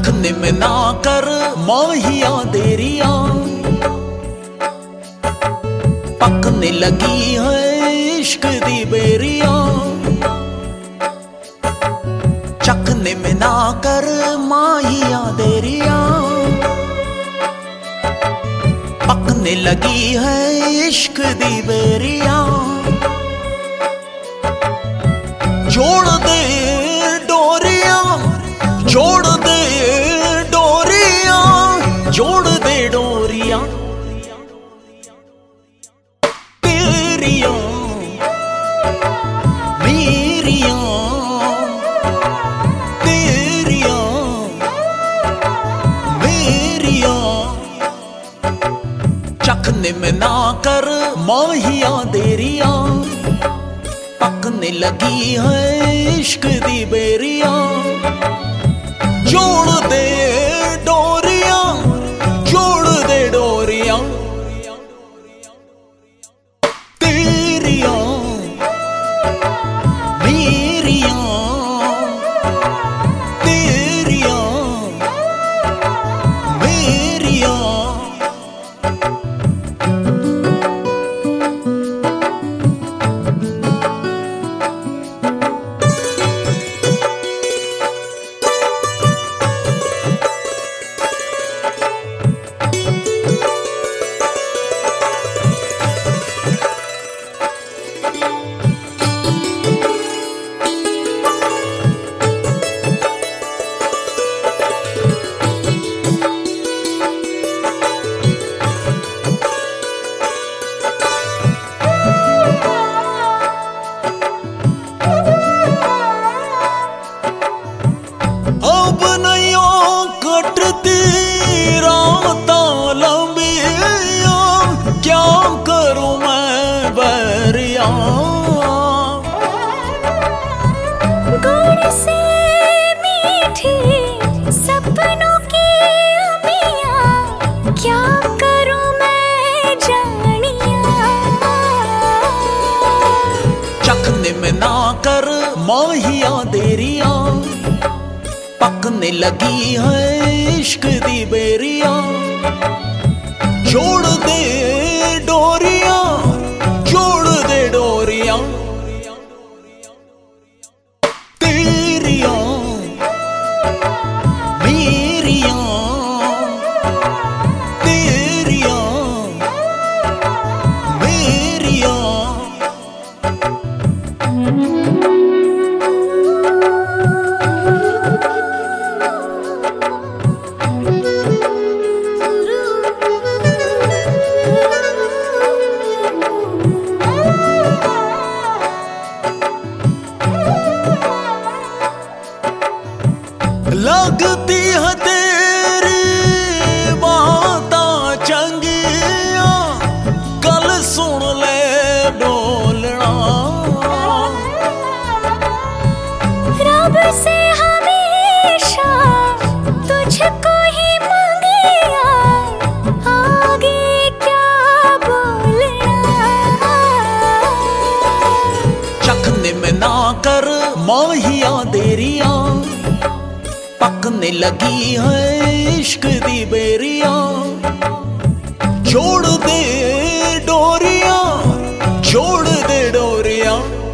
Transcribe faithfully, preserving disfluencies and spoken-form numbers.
चखने में ना कर माहिया देरिया, पकने लगी है इश्क दी बेरिया। चखने में ना कर माहिया देरिया, पकने लगी है इश्क दी बेरिया। जोड़ दे डोरिया, जोड़ दे डोरिया, जोड़ दे डोरिया तेरिया मेरिया, तेरिया मेरिया। चखने में ना कर माहिया देरिया, पकने लगी है इश्क दी बेरिया। जोड़ दे डोरिया, जोड़ दे डोरिया तेरिया मेरिया, तेरिया मेरिया। अब नैया कटती राता लंबिया, क्या करूं मैं बैरिया। गुड़ से मीठी सपनों की अमिया, क्या करूं मैं जानिया। चखने में ना कर माहिया देरिया, पकने लगी है इश्क दी बेरिया। जोड़ दे डोरिया, जोड़ दे डोरिया तेरिया मेरिया, तेरिया मेरिया। लगती है तेरी बातां चंगिया, कल सुन ले बोलना। रब से हमेशा तुझको ही मांगिया, आगे क्या बोलना। चखने में ना कर माहिया देरिया, पकने लगी है इश्क दी बेरिया। जोड़ दे डोरिया, जोड़ दे डोरिया